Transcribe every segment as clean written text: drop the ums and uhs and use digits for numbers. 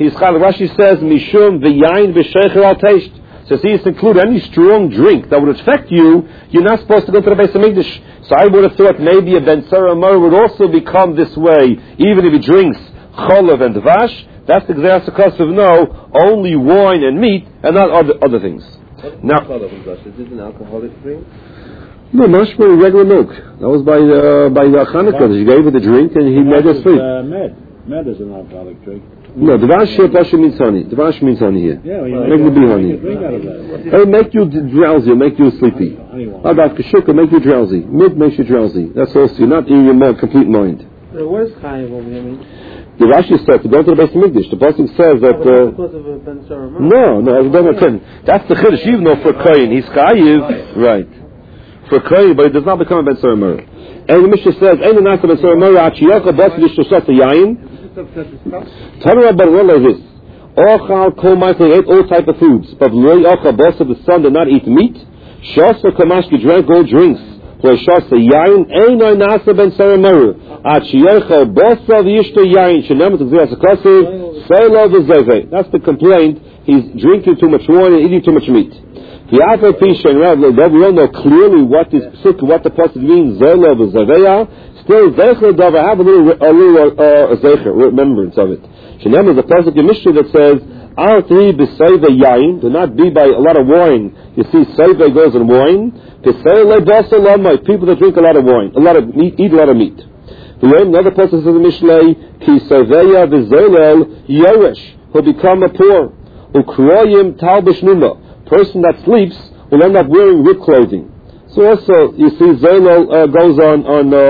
he's chal. Rashi says, Mishum v'yayin v'sheicher al teisht. So see, it's include any strong drink that would affect you, you're not supposed to go to the Beis HaMikdash. So I would have thought maybe a Ben Sarah Mur would also become this way, even if he drinks cholav and dvash. That's the Gzeras HaKosov, no, only wine and meat, and not other things. Now, cholav and dvash, is this an alcoholic drink? No, mashma regular milk. That was by the Chanukah. She gave it a drink and he made her sleep. Med is an alcoholic drink. No, dvash means honey. Dvash means honey here. Yeah, make the bee honey. It'll make you drowsy, it'll make you sleepy. About kashuka, make you drowsy. Mid makes you drowsy. That's also, you're not in your complete mind. What is chayiv over here mean? The Rashi said to go to the Beis HaMikdash. The Pasuk says that. Because of a Ben Sarah Mur. No, that's the chiddush. Even though for Kohen he's chayiv, right? For Kohen, but it does not become a Ben Sarah Mur. And the Mishnah says, "Ein nasa Ben Sarah Mur achiyach bas yishosat yayin." Tanu Rabban like this: Ochal kol ma'aseh ate all type of foods, but lo yochal bas of the son did not eat meat. Shasa kamashki drank all drinks. For shasa yayin ein nasa Ben Sarah Mur achiyach bas of yishto yayin. Shenam to Gzeras HaKosov selo v'zevei. That's the complaint. He's drinking too much wine and eating too much meat. The Alpha Pisha and Rav, we don't know clearly what the pasuk means. Zelo v'zaveya. Still, zeicher davar have a little zeicher remembrance of it. Shenem is a pasuk in Mishnah that says, "Al tihei b'seiva yayin." Do not be by a lot of wine. You see, seiva goes in wine. B'seiva basa lamai. People that drink a lot of wine, a lot of meat, eat a lot of meat. Another pasuk says in the Mishnah, "Ki seiveya v'zeilel yoresh." Will become a poor. Ukroyim talbish numa. Person that sleeps will end up wearing ripped clothing. So also, you see, Zelo goes on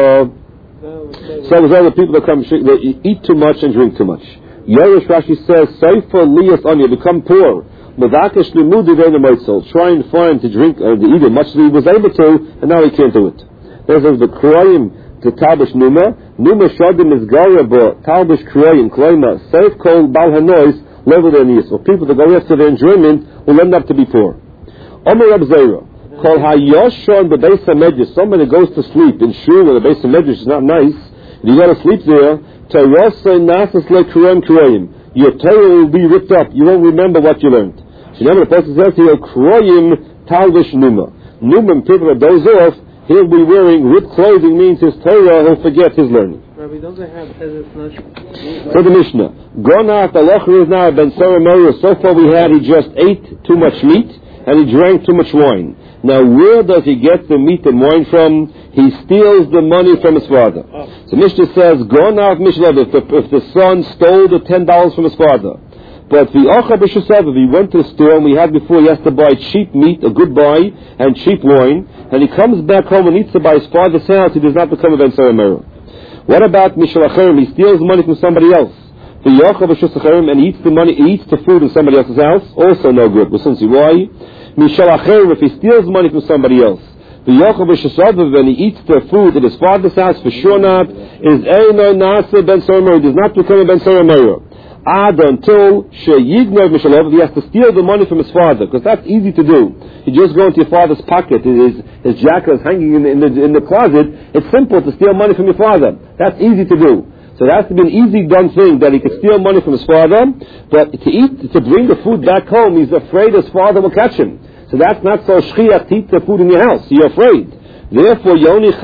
some other people that come, they eat too much and drink too much. Yerush Rashi says, Seifa liyas on you, become poor. Madakesh limudi ve'ena moitzel. Try and find to drink, to eat as much as he was able to, and now he can't do it. There's the Kroyim to Talbish Numa. Numa Shadim is Garabo, Talbish Kroyim, Kloima, Seif Kol Bal Hanois, level their knees. Or people that go after their enjoyment will end up to be poor. Omer Rab Zera, Kol HaYoshon B'Beis HaMedrash, somebody goes to sleep in shul where the Beis HaMedrash is not nice, and you go to sleep there, Tayrosay Nasas Le Kurem Kurayim, your Torah will be ripped up, you won't remember what you learned. So now the person says here, Kroyim Talvish Numa. Numa, people that doze off, he'll be wearing ripped clothing, means his Torah, he'll forget his learning. Rabbi, don't they have So the Mishnah, Gonat Alocher is now Ben Sarah Mur. So far we had, he just ate too much meat and he drank too much wine. Now where does he get the meat and wine from? He steals the money from his father. So Mishnah says, Gonat Mishnah, if the son stole the $10 from his father, but the Ocha B'Shusav, if he went to the store, and we had before, he has to buy cheap meat, a good buy, and cheap wine, and he comes back home and eats it by his father's house, he does not become a Ben Sarah Mur. What about Mishal Acherim? He steals money from somebody else. The Yochav B'Shus Acherim, and he eats the money, he eats the food in somebody else's house, also no good. We'll see why. Mishal Acherim, if he steals money from somebody else, the Yochav B'Shus Acherim, and he eats the food in his father's house, for sure not, is Eino Nasa Ben Sarah Mur. He does not become a Ben Sarah Mur. Until Sheyignov Mishalov, he has to steal the money from his father, because that's easy to do. You just go into your father's pocket, his jacket is hanging in the closet. It's simple to steal money from your father. That's easy to do. So it has to be an easy done thing that he could steal money from his father, but to bring the food back home, he's afraid his father will catch him. So that's not so shchiach to eat the food in your house. You're afraid. Therefore, you have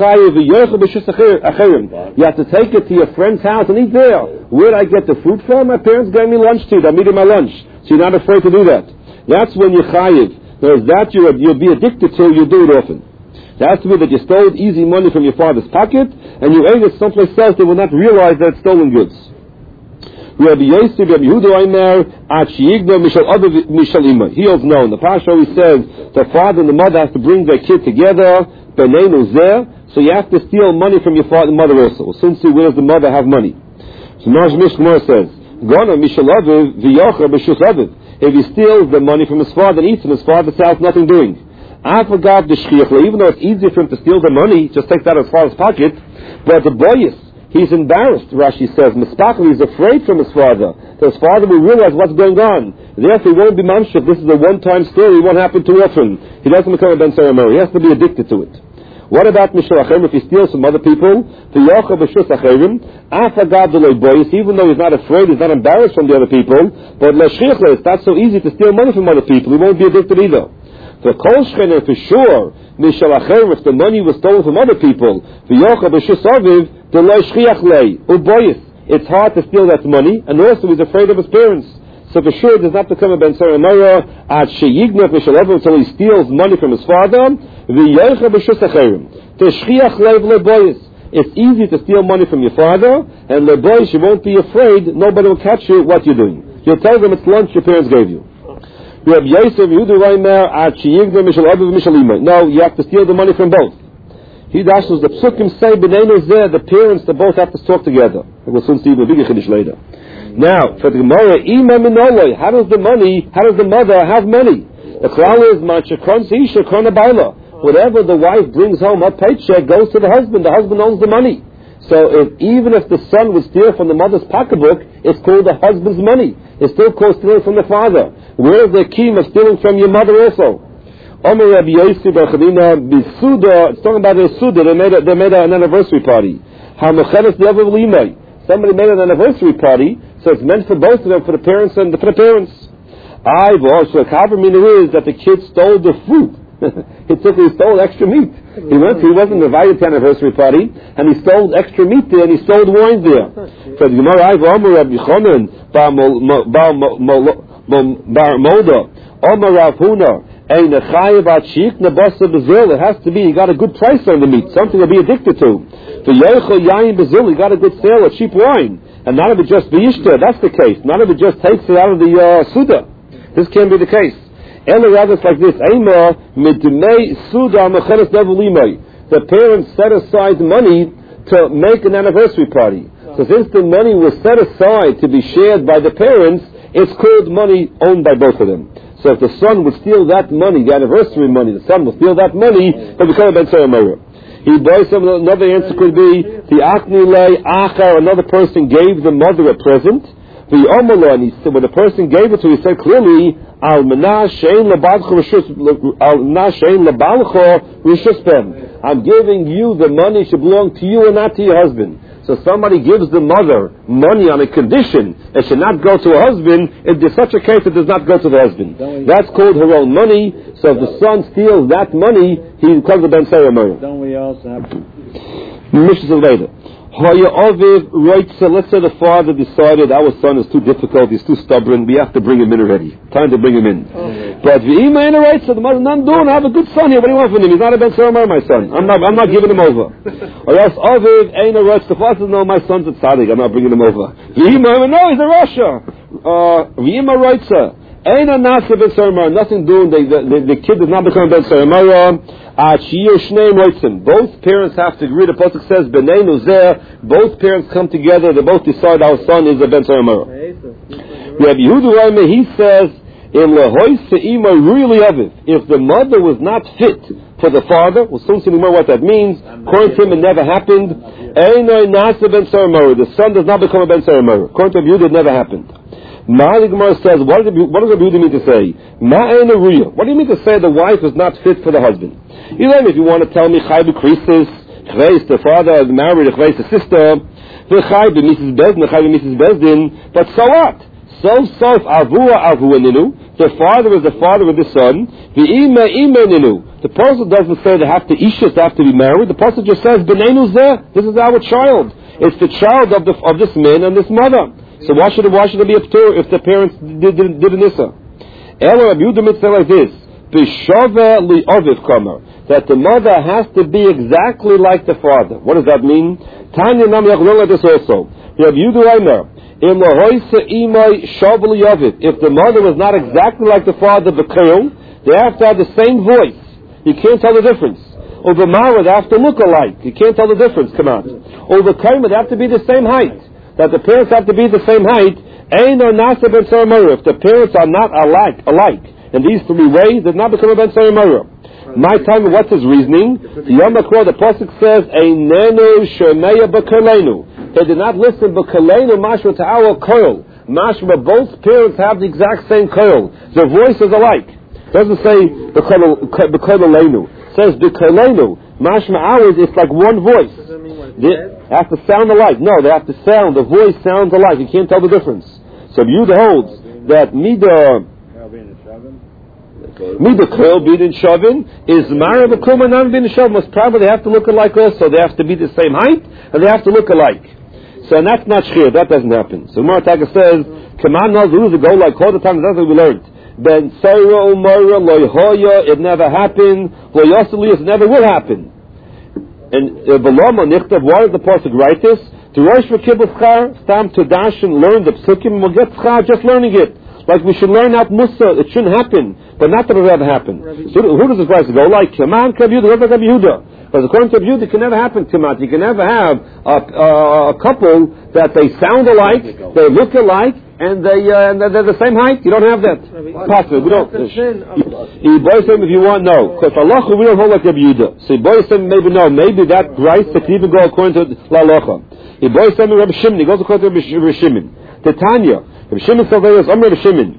to take it to your friend's house and eat there. Where did I get the food from? My parents gave me lunch to eat. I'm eating my lunch. So you're not afraid to do that. That's when you're chayiv. Whereas that you'll be addicted to, you do it often. It has to be that you stole easy money from your father's pocket and you ate it someplace else, they will not realize that it's stolen goods. Rabbi Yosef, Rabbi Yehuda Omer, Achiyigno Mishal Ima. He is known. The Pasha always says the father and the mother have to bring their kid together. So you have to steal money from your father and mother also. Since where does the mother have money? So Maj Mishmor says, if he steals the money from his father and eats in his father's house, nothing doing. I forgot the shchiach, even though it's easier for him to steal the money, just takes out his father's pocket, but the boyus, he's embarrassed, Rashi says. Mispachel, he's afraid from his father. His father will realize what's going on. Therefore, he won't be mamshuk. This is a one-time story. It won't happen too often. He doesn't become a Ben Sarah Mur. He has to be addicted to it. What about Mishal Acherim if he steals from other people? Even though he's not afraid, he's not embarrassed from the other people, but it's not so easy to steal money from other people. He won't be addicted either. For Kol Shchener, for sure, Mishal Acherim, if the money was stolen from other people, it's hard to steal that money, and also he's afraid of his parents. So for sure, it does not become a Ben Sarah Mara at Sheyignav Mishalav until he steals money from his father. It's easy to steal money from your father, and lebois, you won't be afraid. Nobody will catch you what you're doing. You'll tell them it's lunch your parents gave you. No, you have to steal the money from both. The psukim say the parents, they both have to talk together. We'll soon see the bigger chiddush later. Now, for the Gemara, how does the mother have money? The klal is whatever the wife brings home, her paycheck goes to the husband. The husband owns the money. So even if the son would steal from the mother's pocketbook, it's called the husband's money. It's still called stealing from the father. Where is the key of stealing from your mother also? It's talking about a suda. They made an anniversary party. Somebody made an anniversary party, so it's meant for both of them, for the parents and for the parents. So the is that the kid stole the food. He stole extra meat. He wasn't invited to an anniversary party, and he stole extra meat there, and he stole wine there. So the Gemara, it has to be, you got a good price on the meat, something to be addicted to. For you got a good sale of cheap wine, and not if it just v'yishta, that's the case. Not if it just takes it out of the suda. This can't be the case. It's like this. The parents set aside money to make an anniversary party. So since the money was set aside to be shared by the parents, it's called money owned by both of them. So if the son would steal that money, the anniversary money, the son will steal that money, it'll become a Ben Sarah Mora. Another answer could be the Aknile Achar, another person gave the mother a present. The Omala, and he said, when the person gave it to him, he said clearly, I'm giving you the money should belong to you and not to your husband. So somebody gives the mother money on a condition it should not go to her husband. If there's such a case, it does not go to the husband. That's called her own money. So if the son steals that money, he becomes a Ben Sarah Mora. Don't we also have to... later. Let's say the father decided our son is too difficult, he's too stubborn, we have to bring him in already. Time to bring him in. Okay. But the Ima in a right, so the mother, none doing, I have a good son here, what do you want from him? He's not a Ben Sarah Mora, my son. I'm not giving him over. Or else Aviv ain't a right, the father says, no, my son's a tzaddik, I'm not bringing him over. The Ima, no, he's a Rasha. The Ima writes, ain't a nasa Ben Sarah Mora, nothing doing, the kid does not become Ben Sarah Mora. Both parents have to agree. The pasuk says, "B'neinu zeh." Both parents come together. They both decide our son is a Ben Sarah Mora. Rabbi Yehuda he says, "In lehoise ima really aviv." If the mother was not fit for the father, we'll soon see more what that means. According to him, it never happened. Einoi nasa Ben Sarah Mora. The son does not become a Ben Sarah Mora. According to Rabbi Yehuda, it never happened. The Gemara says, what does Rabbi Yehuda mean to say? What do you mean to say the wife is not fit for the husband? If you want to tell me Chai b'Krisis, the father is married, the sister, Chai b'Mrs. Bezdin, but so what? So the father is the father of the son. The Pasuk doesn't say they have to ishus, they have to be married. The Pasuk just says, B'neinu zeh, this is our child. It's the child of this man and this mother. So why should it be a ptur if the parents did an issa? Ela Rabbi Yehuda say like this: B'shava li'oviv kamer, that the mother has to be exactly like the father. What does that mean? Tanya nam yachzor like this also. Rabbi Yehuda Omer, im lahoisa imay shav li'oviv. If the mother was not exactly like the father, b'kayom, they have to have the same voice. You can't tell the difference. Over Mara, they have to look alike. You can't tell the difference. Come on. Over Kaima, they have to be the same height. That the parents have to be the same height. Ein or nasa ben Sarah Mora. If the parents are not alike in these three ways, they not become a ben Sarah Mora. My time, what's his reasoning? Yom HaKor, the pasuk says, Einenu shemeya b'kalenu. They did not listen b'kalenu mashma to our koil. Mashma, both parents have the exact same koil. Their voice is alike. It doesn't say b'kalenu. It says b'kalenu. Mashma ours, it's like one voice. Does that mean what it They says? have to sound alike. No, they have to sound. The voice sounds alike. You can't tell the difference. So Yehuda holds that Mida Kol Bidin Shavin is Mara B'Kum and Nan Bidin Shavin. Most probably they have to look alike also. They have to be the same height and they have to look alike. So and that's not shchir. That doesn't happen. So Gemara Taka says, "Kaman knows who's to go like all the time." That's what we learned. Ben Sarah Umara Lo Hoya. It never happened. Lo Yoseli. It never will happen. And Beloma Nichtav. Why does the pasuk write this? To Rosh V'Kibbutz Char, Stam to dash and learn the psukim, and we'll get Char just learning it. Like we should learn out Musa. It shouldn't happen, but not that it will ever happen. So who does this verse go like? Kaman Kav Yehuda, what about Yehuda? Because according to Yehuda, it can never happen. Kaman, you can never have a couple that they sound alike, they look alike, and they're the same height. You don't have that. Possible. We don't. If you want, no. Because Allah, we don't hold like Yehuda. So maybe no. Maybe that rice that can even go according to La Locha. Rabbi Shimon, he goes according to Rabbi Shimon. The Tanya, Rabbi Shimon says, Rabbi Shimon,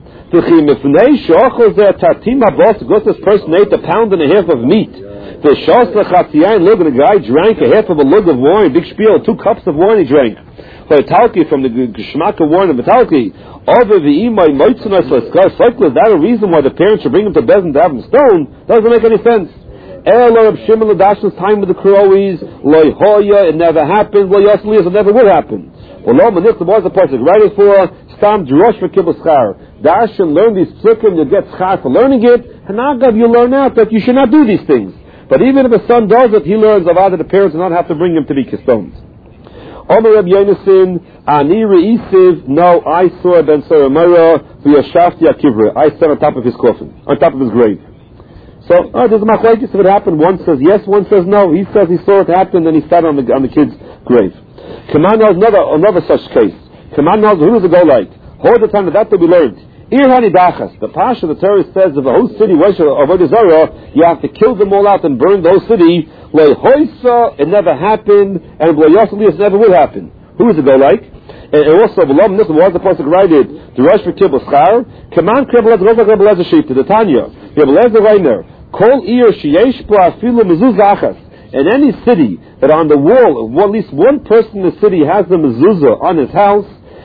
goes this person ate a pound and a half of meat. The Shas Lechatziyain, look, and the guy drank a half of a lug of wine, big spiel, 2 cups of wine he drank. Talki from the Geshmak of wine of Talki. Over the Imai Moitzunas cycle, is that a reason why the parents should bring him to Bezin to have him stoned? Doesn't make any sense. Reb Shimon Ladash's time with the Krois, Loi Hoya, it never happened. Well, Yosli, it never will happen. Well, Lo Manich, the boys are posted. Right is for Stam Drosh for Kibbutz Char. Dash and learn these psukim, you get schar for learning it. And Agav, you learn out that you should not do these things. But even if a son does it, he learns of either the parents do not have to bring him to be stoned. Omer Reb Yonason, Ani Reisiv, no, I saw Ben Saramara, V'yashafti Akivra. I sat on top of his coffin, on top of his grave. So, there's a machlokes if it happened. One says yes, one says no. He says he saw it happen, then he sat on the kid's grave. Kaman knows another such case. Kaman knows who does it go like? Hold the time that we learned. Irhani Dachas. The Pasha, the Torah says, if a whole city was of Avodah, you have to kill them all out and burn the whole city. Lo Hoisa, it never happened, and Lo Yoseli, it never will happen. Who does it go like? And also, V'lom Nichtav, was the pasuk writed, the Rosh for Kibbutz Char, Kaman Krebelez, Rosh Krebelez Sheep, the Tanya, Krebelez Reiner, Kol Ir Sheyesh Po Afilu Mezuzachas. In any city that on the wall, at least one person in the city has the mezuzah on his house,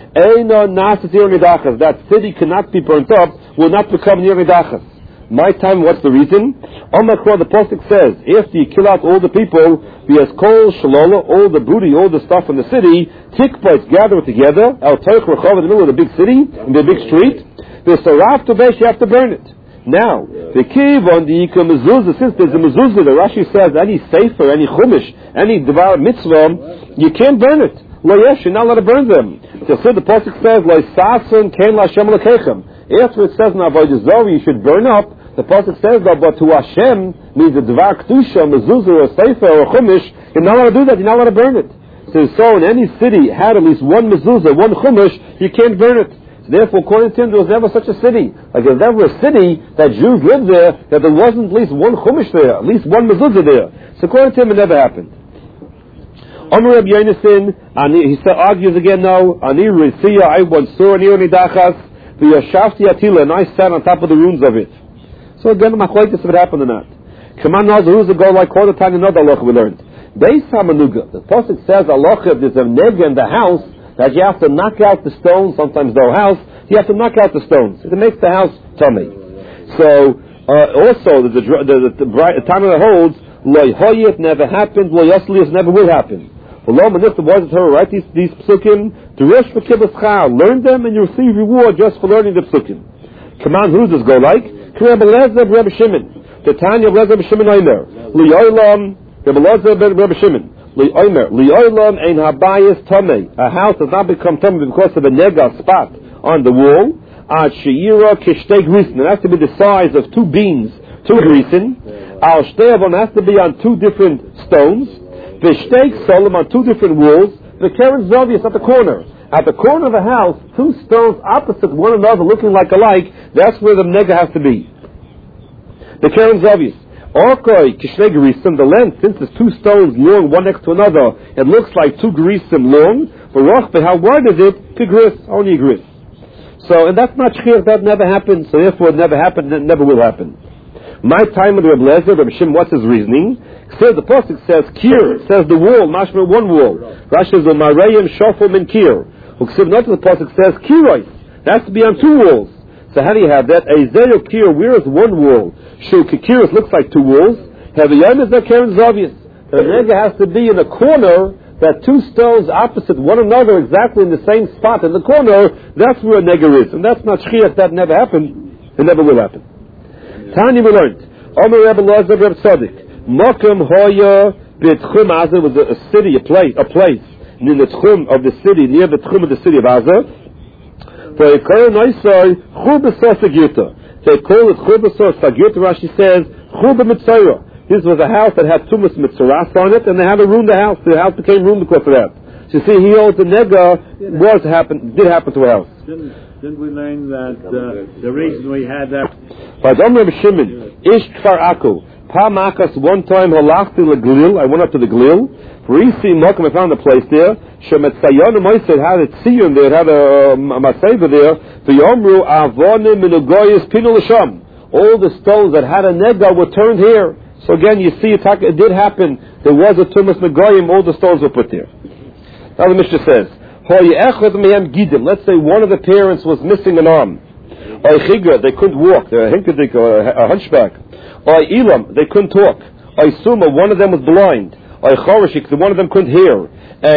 that city cannot be burnt up, will not become near Nidachas. My time, what's the reason? Omakra, the pasuk says, after you kill out all the people, because kol shalola, all the booty, all the stuff in the city, tikpots gather it together, al toich rechov, in the middle of the big city, in the big street, the saraf to besh, you have to burn it. Now, the kiv on the ikam mezuzah, since there's a mezuzah, the Rashi says, any sefer, any chumash, any devar mitzvah, you can't burn it. Lo yesh, you're not allowed to burn them. So the pasuk says, Lo sasun ken lashem lekechem. After it says in Avodah Zarah you should burn up, the pasuk says that, but to Hashem means a dvar kedusha, mezuzah, or sefer, or chumash, you're not allowed to do that. You're not allowed to burn it. So in any city had at least one mezuzah, one chumash, you can't burn it. So therefore, according to him, there was never such a city. Like there's never a city that Jews lived there that there wasn't at least one chumash there, at least one mezuzah there. So according to him, it never happened. Omer Reb Yonason, he argues again now. Ani Risiya, I once saw an Nidachas, v'yashafti atila, and I sat on top of the ruins of it. So again, the machlokes if it happened or not. Kaman knows who's the go like all the time. Another halacha we learned. Beis hamanuga. The pasuk says halacha, if there's a nega in the house, that you have to knock out the stones. Sometimes the house, you have to knock out the stones. It makes the house tummy. So also the Tana holds lo hoyet never happened, lo yoslius never will happen. Lo manif the boys of Torah write these psukim to Rosh for Kibbutz Char. Learn them and you receive reward just for learning the psukim. Come on, who does this go like? Rabbi Shimon. The Tanya of Rabbi Shimon Omer. Li'olam, Rabbi Shimon. Li'olam ein habayis tamei. A house does not become tamei because of a nega spot on the wall. Ad she'ira kishtei grisin. It has to be the size of 2 beans, 2 grisin. Al shtei avon has to be on 2 different stones. V'shtei solim on 2 different walls. The keren zovius at the corner. At the corner of a house, 2 stones opposite one another looking like alike, that's where the nega has to be. The keren zovius. Orkoi kishnei gerisim, the length, since there's 2 stones long one next to another, it looks like 2 gerisim long. But how wide is it? Kigris, only a gris. So, and that's not shchir, that never happened, so therefore it never happened, and it never will happen. My time with Reb Lezer, Reb Shim, what's his reasoning? The pasuk says kir, it says the wall, mashma one wall. Rashi says marayim shofel min kir. Uksiv not the pasuk says kirois. That has to be on two walls. So how do you have that? A zeyo kir, where is one wall? Shu kikiris looks like two walls. Have a yom is not Karen is obvious. The nega has to be in a corner that two stones opposite one another, exactly in the same spot in the corner. That's where a nega is, and that's not shchiach. That never happened. It never will happen. Tanya we learned. Omer Rebbe Lozer Rebbe Tzaddik. Mokem Hoya B'Tchum Aza was a city, a place in the tchum of the city, near the tchum of the city of Aza. They call it Chubasor Sagirta. They call it Chubasor Sagirta. Rashi says Chuba Mitzorah. This was a house that had Tumas Mitzoras on it, and they had to ruin the house. The house became ruined because of that. So you see, he holds the nega did happen to a house. Didn't we learn that the reason we had that? By Reb Shimon, Ish Kfar Aku, Pamakas, one time halachti leglil, I went up to the glil. Risi Mokum, I found a place there. Shemet Sayonim, I said, had a tziyun there, had a maseva there. The Yomru Avonim Minugoyis Pinu L'Sham. All the stones that had a nega were turned here. So again, you see, it did happen. There was a Tumas Megoyim, all the stones were put there. Now the Mishnah says, let's say one of the parents was missing an arm. Or they couldn't walk, they're a hunchback. Or Elam, they couldn't talk. Or Suma, one of them was blind. Or Chorashik, one of them couldn't hear.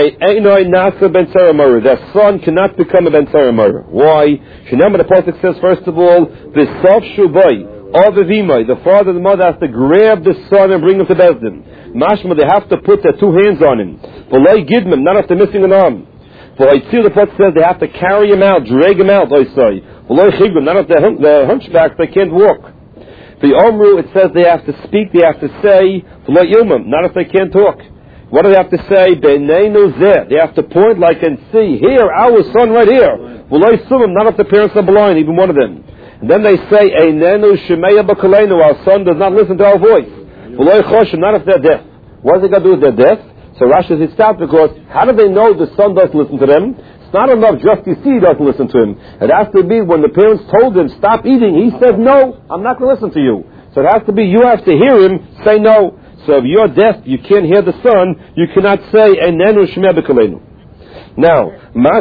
Their son cannot become a Ben Saramur. Why? The Pasuk says, first of all, V'sof Shubai. The father and the mother has to grab the son and bring him to Bezdin. Mashma, they have to put their two hands on him. V'loi Gidmim, not after missing an arm. V'loi Tzil, the Pasuk says they have to carry him out, drag him out, V'loi Chigrim, not after the hunchbacks, they can't walk. The Omru, it says they have to speak, they have to say, V'loi Ilmim, not if they can't talk. What do they have to say? B'neinu zeh, they have to point like and see, here, our son right here. V'loi Sumim, not if the parents are blind, even one of them. And then they say, Einenu Shemeya B'Kaleinu, our son does not listen to our voice. V'loi Choshim, not if they're deaf. What is it got to do with their deaf? So Rashi says it's out because how do they know the son doesn't listen to them? It's not enough just to see he doesn't listen to him. It has to be when the parents told him, stop eating, he said, no, I'm not going to listen to you. So it has to be, you have to hear him say no. So if you're deaf, you can't hear the son, you cannot say, Einenu Shemeya B'Kaleinu. Now,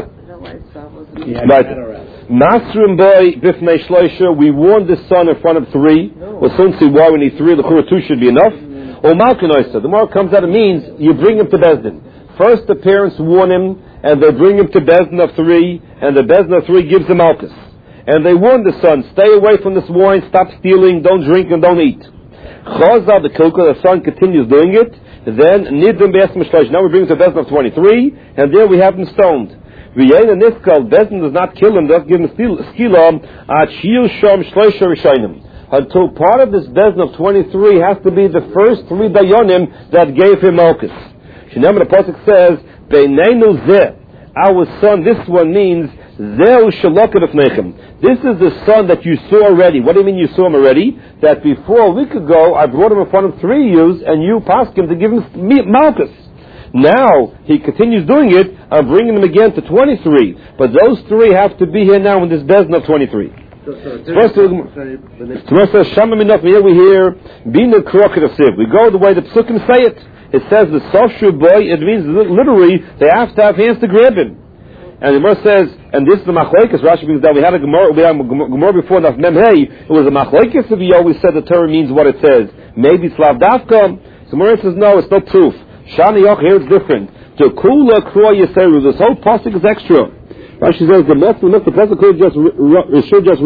Masrim boy bifnei shloisha. We warned the son in front of three. We'll soon see why we need three. The chura two should be enough. Or malkanoisa. The more it comes out, it means you bring him to Bezdin. First, the parents warn him, and they bring him to Bezdin of three, and the Bezdin of three gives him malchus. And they warn the son, stay away from this wine, stop stealing, don't drink, and don't eat. Chazal the kilka, the son continues doing it. Then nidim be'esem shloisha. Now we bring him to Bezdin of 23, and there we have him stoned. V'yein niskal, Bezdin does not kill him, does give him skila, achil shom shloisha rishayim. Until part of this Bezdin of 23 has to be the first three dayonim that gave him malchus. Shinam the Pasuk says, Beinenu zeh, our son, this one means, Zeu shaloket afnechem. This is the son that you saw already. What do you mean you saw him already? That before a week ago, I brought him in front of 3 years, and you passed him to give him malchus. Now, he continues doing it, I'm bringing him again to 23. But those three have to be here now in this Bezdin of 23. First, here we hear, Bina Kroket of Siv. We go the way the Psukim say it. It says the Sofshu boy, it means literally, they have to have hands to grab him. And the Gemara says, and this is the Machlekes, Rashi brings down, we had a Gemara before, Naf Memhei, it was a Machlekes if he always said the Torah means what it says. Maybe it's Lavdavka. So Gemara says, no, it's no proof. Shani Yoch, here it's different. To Kula Kroa Yeseru, this whole pasuk is extra. Rashi says the pasuk should just